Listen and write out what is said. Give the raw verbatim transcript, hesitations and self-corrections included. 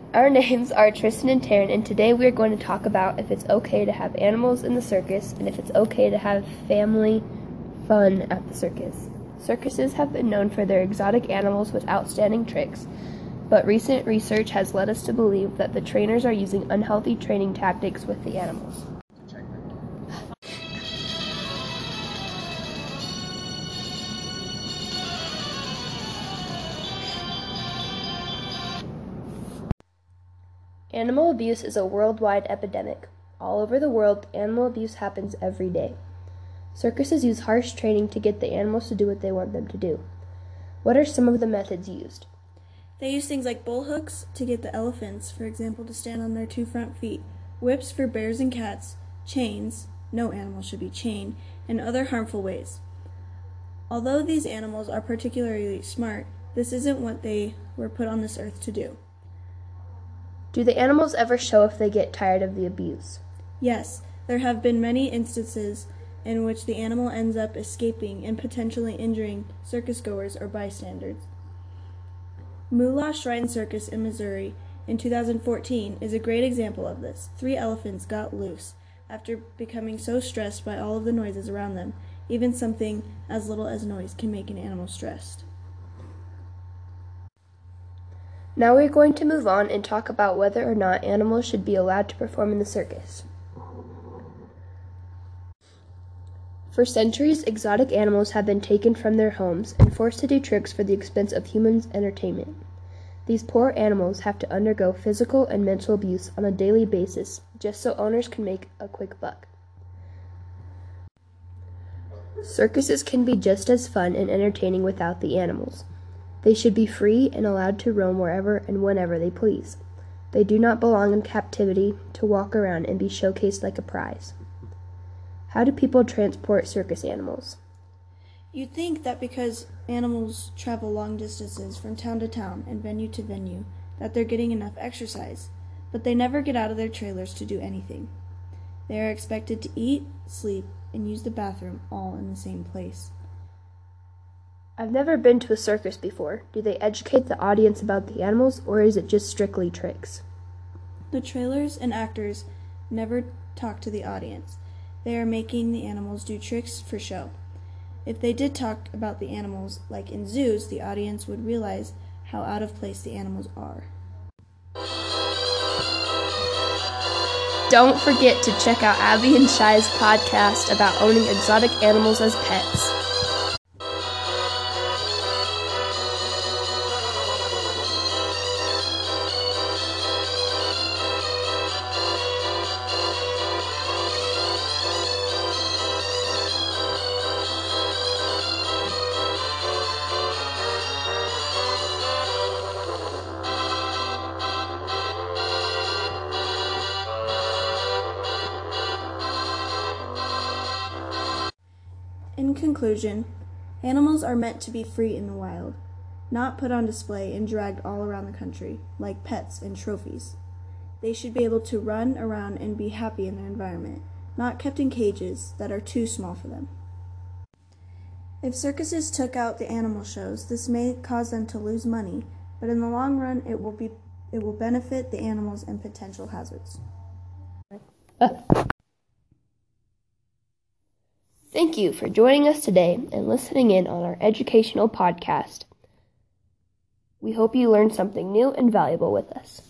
Our names are Tristan and Taryn, and today we are going to talk about if it's okay to have animals in the circus and if it's okay to have family fun at the circus. Circuses have been known for their exotic animals with outstanding tricks, but recent research has led us to believe that the trainers are using unhealthy training tactics with the animals. Animal abuse is a worldwide epidemic. All over the world, animal abuse happens every day. Circuses use harsh training to get the animals to do what they want them to do. What are some of the methods used? They use things like bull hooks to get the elephants, for example, to stand on their two front feet, whips for bears and cats, chains, no animal should be chained, and other harmful ways. Although these animals are particularly smart, this isn't what they were put on this earth to do. Do the animals ever show if they get tired of the abuse? Yes, there have been many instances in which the animal ends up escaping and potentially injuring circus goers or bystanders. Moolah Shrine Circus in Missouri in two thousand fourteen is a great example of this. Three elephants got loose after becoming so stressed by all of the noises around them. Even something as little as noise can make an animal stressed. Now we're going to move on and talk about whether or not animals should be allowed to perform in the circus. For centuries, exotic animals have been taken from their homes and forced to do tricks for the expense of humans' entertainment. These poor animals have to undergo physical and mental abuse on a daily basis just so owners can make a quick buck. Circuses can be just as fun and entertaining without the animals. They should be free and allowed to roam wherever and whenever they please. They do not belong in captivity to walk around and be showcased like a prize. How do people transport circus animals? You'd think that because animals travel long distances from town to town and venue to venue, that they're getting enough exercise, but they never get out of their trailers to do anything. They are expected to eat, sleep, and use the bathroom all in the same place. I've never been to a circus before. Do they educate the audience about the animals, or is it just strictly tricks? The trailers and actors never talk to the audience. They are making the animals do tricks for show. If they did talk about the animals, like in zoos, the audience would realize how out of place the animals are. Don't forget to check out Abby and Shai's podcast about owning exotic animals as pets. In conclusion, animals are meant to be free in the wild, not put on display and dragged all around the country, like pets and trophies. They should be able to run around and be happy in their environment, not kept in cages that are too small for them. If circuses took out the animal shows, this may cause them to lose money, but in the long run it will be it will benefit the animals and potential hazards. Thank you for joining us today and listening in on our educational podcast. We hope you learned something new and valuable with us.